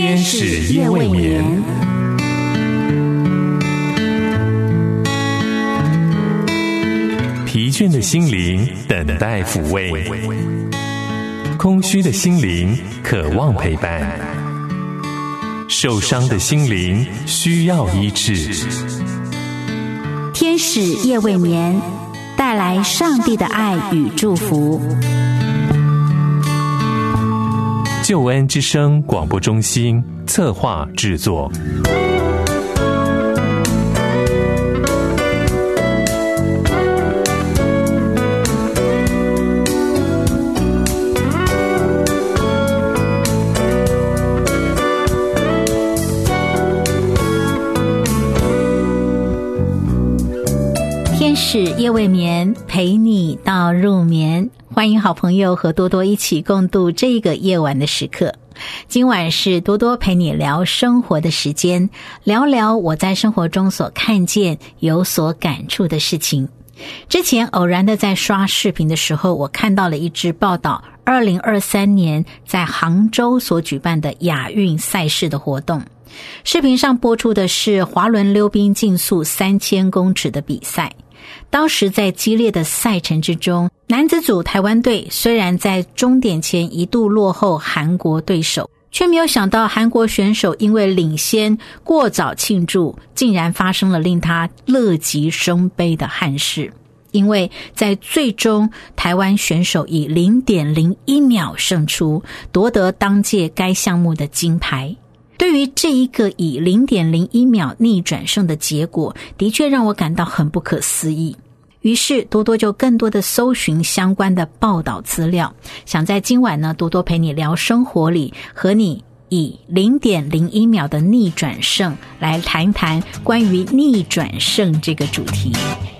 天使夜未眠。疲倦的心灵等待抚慰，空虚的心灵渴望陪伴，受伤的心灵需要医治。 天使夜未眠，带来上帝的爱与祝福。 救恩之声广播中心策划制作。 天使夜未眠，陪你到入眠。欢迎好朋友和多多一起共度这个夜晚的时刻。今晚是多多陪你聊生活的时间，聊聊我在生活中所看见有所感触的事情。之前偶然的在刷视频的时候，我看到了一支报道2023年在杭州所举办的亚运赛事的活动。视频上播出的是滑轮溜冰竞速3000公尺的比赛。当时在激烈的赛程之中，男子组台湾队虽然在终点前一度落后韩国对手，却没有想到韩国选手因为领先过早庆祝，竟然发生了令他乐极生悲的憾事。因为在最终，台湾选手以 0.01 秒胜出，夺得当届该项目的金牌。对于这一个以 0.01 秒逆转胜的结果，的确让我感到很不可思议。于是多多就更多的搜寻相关的报道资料，想在今晚呢，多多陪你聊生活里，和你以 0.01 秒的逆转胜来谈谈关于逆转胜这个主题。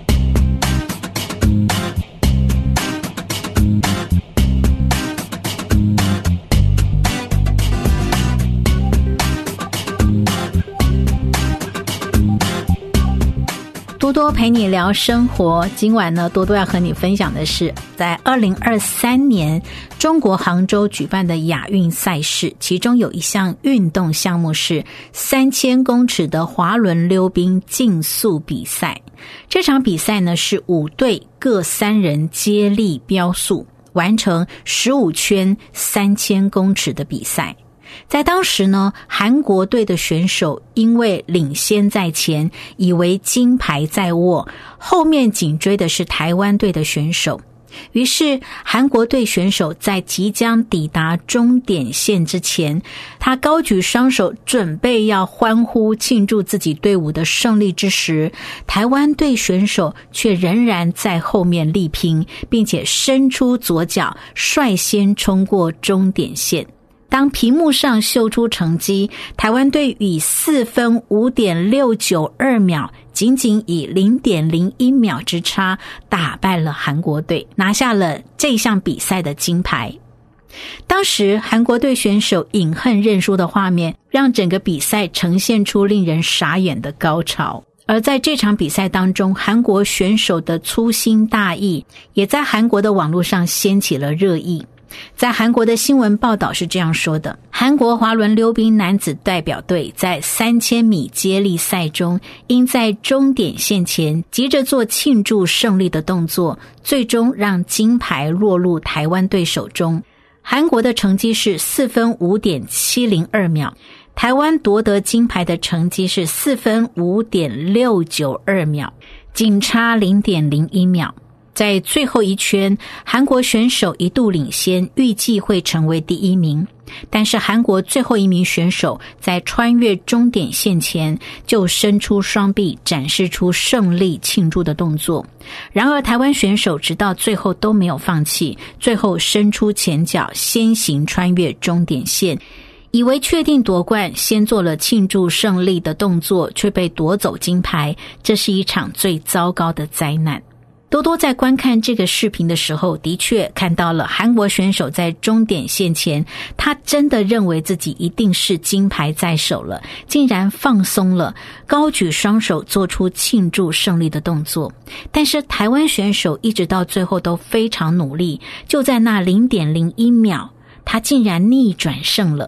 多多陪你聊生活，今晚呢，多多要和你分享的是在2023年中国杭州举办的亚运赛事，其中有一项运动项目是3000公尺的滑轮溜冰竞速比赛。这场比赛呢是5队各3人接力飙速，完成15圈3000公尺的比赛。在当时呢，韩国队的选手因为领先在前，以为金牌在握，后面紧追的是台湾队的选手。于是韩国队选手在即将抵达终点线之前，他高举双手准备要欢呼庆祝自己队伍的胜利之时，台湾队选手却仍然在后面力拼，并且伸出左脚率先冲过终点线。当屏幕上秀出成绩，台湾队以4分5.692秒，仅仅以 0.01 秒之差打败了韩国队，拿下了这项比赛的金牌。当时韩国队选手饮恨认输的画面，让整个比赛呈现出令人傻眼的高潮。而在这场比赛当中，韩国选手的粗心大意也在韩国的网络上掀起了热议。在韩国的新闻报道是这样说的：韩国滑轮溜冰男子代表队在3000米接力赛中，因在终点线前急着做庆祝胜利的动作，最终让金牌落入台湾队手中。韩国的成绩是4分5.702秒，台湾夺得金牌的成绩是4分5.692秒，仅差 0.01 秒。在最后一圈，韩国选手一度领先，预计会成为第1名。但是韩国最后一名选手在穿越终点线前就伸出双臂，展示出胜利庆祝的动作。然而台湾选手直到最后都没有放弃，最后伸出前脚先行穿越终点线，以为确定夺冠，先做了庆祝胜利的动作，却被夺走金牌。这是一场最糟糕的灾难。多多在观看这个视频的时候，的确看到了韩国选手在终点线前，他真的认为自己一定是金牌在手了，竟然放松了，高举双手做出庆祝胜利的动作。但是台湾选手一直到最后都非常努力，就在那 0.01 秒，他竟然逆转胜了。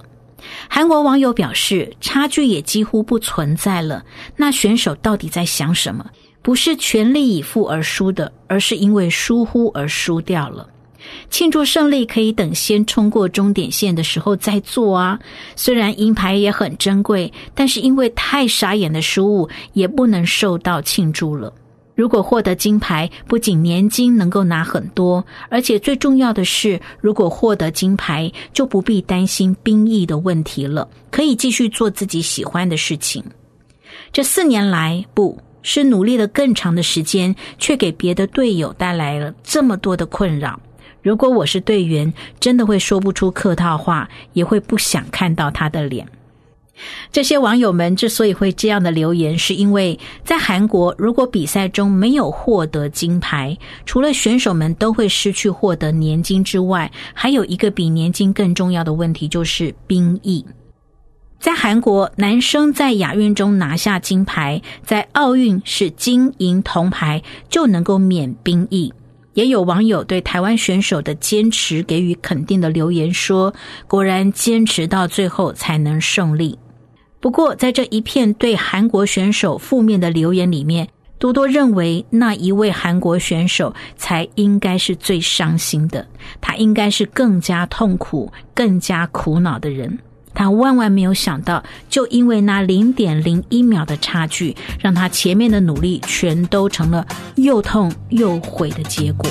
韩国网友表示，差距也几乎不存在了，那选手到底在想什么？不是全力以赴而输的，而是因为疏忽而输掉了。庆祝胜利可以等先冲过终点线的时候再做啊，虽然银牌也很珍贵，但是因为太傻眼的失误，也不能受到庆祝了。如果获得金牌，不仅年金能够拿很多，而且最重要的是，如果获得金牌，就不必担心兵役的问题了，可以继续做自己喜欢的事情。这4年来，是努力了更长的时间，却给别的队友带来了这么多的困扰。如果我是队员，真的会说不出客套话，也会不想看到他的脸。这些网友们之所以会这样的留言，是因为在韩国，如果比赛中没有获得金牌，除了选手们都会失去获得年金之外，还有一个比年金更重要的问题，就是兵役。在韩国，男生在亚运中拿下金牌，在奥运是金银铜牌就能够免兵役。也有网友对台湾选手的坚持给予肯定的留言说，果然坚持到最后才能胜利。不过在这一片对韩国选手负面的留言里面，多多认为那一位韩国选手才应该是最伤心的，他应该是更加痛苦更加苦恼的人。他万万没有想到，就因为那 0.01 秒的差距，让他前面的努力全都成了又痛又悔的结果。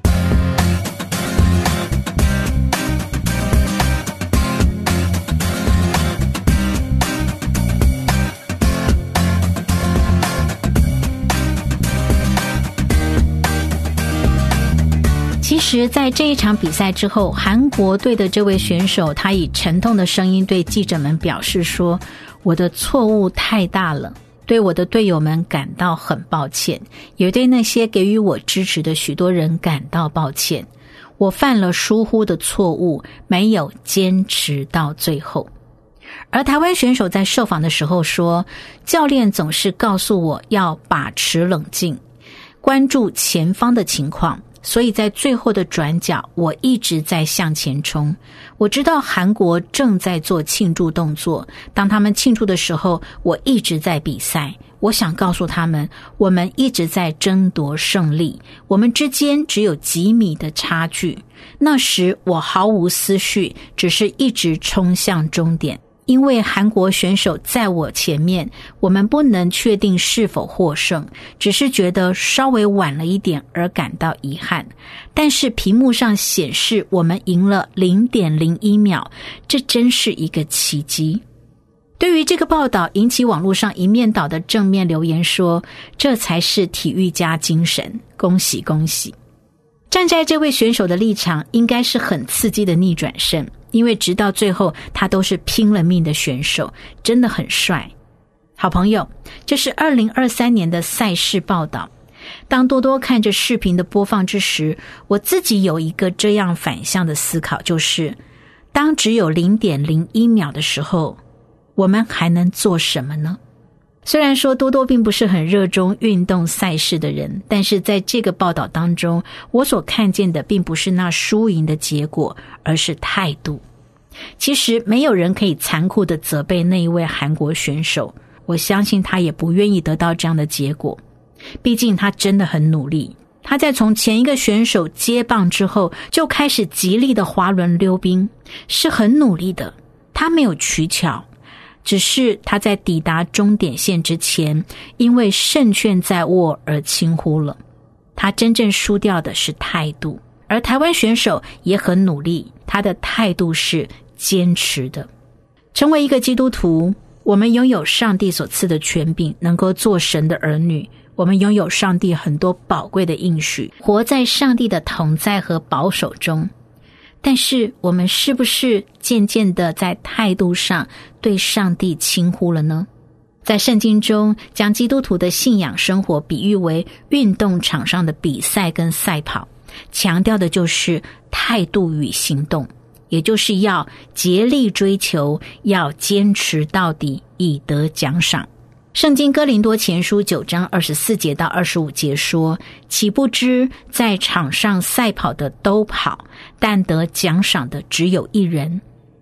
其实在这一场比赛之后，韩国队的这位选手他以沉痛的声音对记者们表示说，我的错误太大了，对我的队友们感到很抱歉，也对那些给予我支持的许多人感到抱歉，我犯了疏忽的错误，没有坚持到最后。而台湾选手在受访的时候说，教练总是告诉我要把持冷静，关注前方的情况，所以在最后的转角，我一直在向前冲。我知道韩国正在做庆祝动作，当他们庆祝的时候，我一直在比赛。我想告诉他们，我们一直在争夺胜利，我们之间只有几米的差距。那时我毫无思绪，只是一直冲向终点。因为韩国选手在我前面，我们不能确定是否获胜，只是觉得稍微晚了一点而感到遗憾。但是屏幕上显示我们赢了 0.01 秒，这真是一个奇迹。对于这个报道，引起网络上一面倒的正面留言说，这才是体育家精神，恭喜恭喜。站在这位选手的立场，应该是很刺激的逆转胜，因为直到最后他都是拼了命的选手，真的很帅。好朋友，这是2023年的赛事报道。当多多看着视频的播放之时，我自己有一个这样反向的思考，就是当只有 0.01 秒的时候，我们还能做什么呢？虽然说多多并不是很热衷运动赛事的人，但是在这个报道当中，我所看见的并不是那输赢的结果，而是态度。其实没有人可以残酷地责备那一位韩国选手，我相信他也不愿意得到这样的结果。毕竟他真的很努力，他在从前一个选手接棒之后，就开始极力的滑轮溜冰，是很努力的。他没有取巧，只是他在抵达终点线之前，因为胜券在握而轻忽了。他真正输掉的是态度，而台湾选手也很努力，他的态度是坚持的。成为一个基督徒，我们拥有上帝所赐的权柄，能够做神的儿女，我们拥有上帝很多宝贵的应许，活在上帝的同在和保守中。但是我们是不是渐渐的在态度上对上帝轻忽了呢？在圣经中，将基督徒的信仰生活比喻为运动场上的比赛跟赛跑，强调的就是态度与行动，也就是要竭力追求，要坚持到底，以得奖赏。圣经哥林多前书9章24节到25节说，岂不知在场上赛跑的都跑，但得奖赏的只有一人。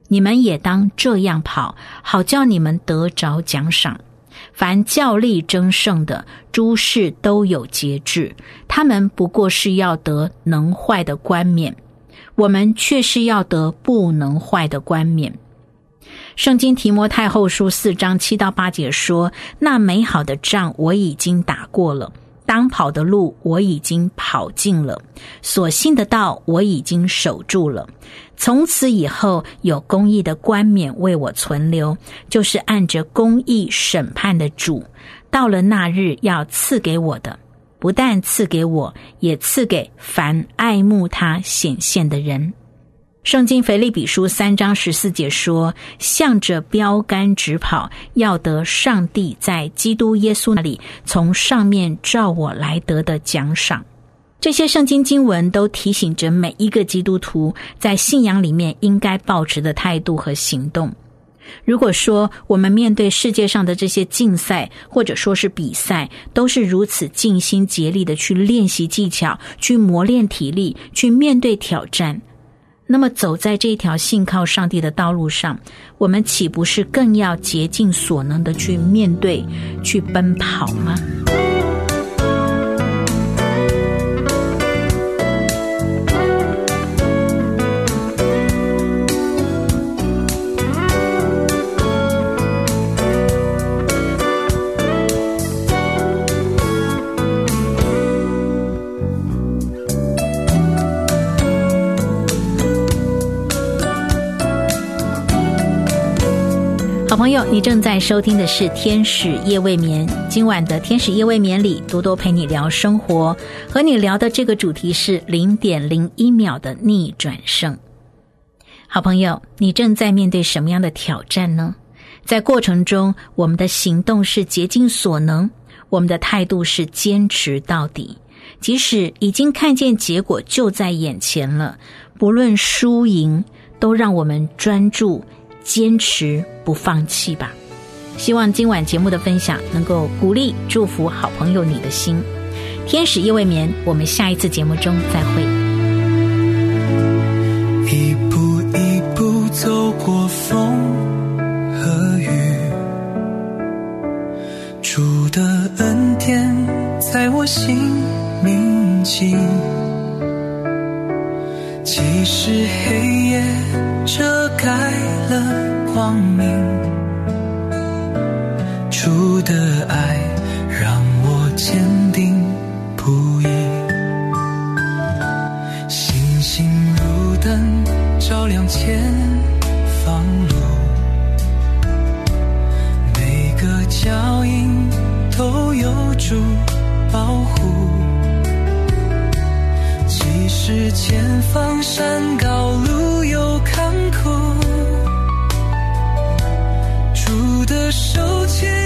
你们也当这样跑，好叫你们得着奖赏。凡较力争胜的，诸事都有节制，他们不过是要得能坏的冠冕，我们却是要得不能坏的冠冕。圣经提摩太后书4章7到8节说，那美好的仗我已经打过了，当跑的路我已经跑尽了，所信的道我已经守住了。从此以后有公义的冠冕为我存留，就是按着公义审判的主，到了那日要赐给我的，不但赐给我，也赐给凡爱慕他显现的人。圣经腓立比书3章14节说，向着标杆直跑，要得上帝在基督耶稣那里从上面召我来得的奖赏。这些圣经经文都提醒着每一个基督徒在信仰里面应该抱持的态度和行动。如果说我们面对世界上的这些竞赛或者说是比赛，都是如此尽心竭力的去练习技巧，去磨练体力，去面对挑战，那么走在这条信靠上帝的道路上，我们岂不是更要竭尽所能的去面对，去奔跑吗？好朋友，你正在收听的是天使夜未眠。今晚的天使夜未眠里，多多陪你聊生活，和你聊的这个主题是 0.01 秒的逆转胜。好朋友，你正在面对什么样的挑战呢？在过程中，我们的行动是竭尽所能，我们的态度是坚持到底，即使已经看见结果就在眼前了，不论输赢，都让我们专注坚持不放弃吧。希望今晚节目的分享能够鼓励祝福好朋友你的心。天使夜未眠，我们下一次节目中再会。 一步一步走过风和雨，主的恩典在我心铭记，即使黑夜遮盖了光明，主的爱让我坚定不移。星星如灯照亮前方路，每个脚印都有主保护，即使前方山高路有坎坷，主的手牵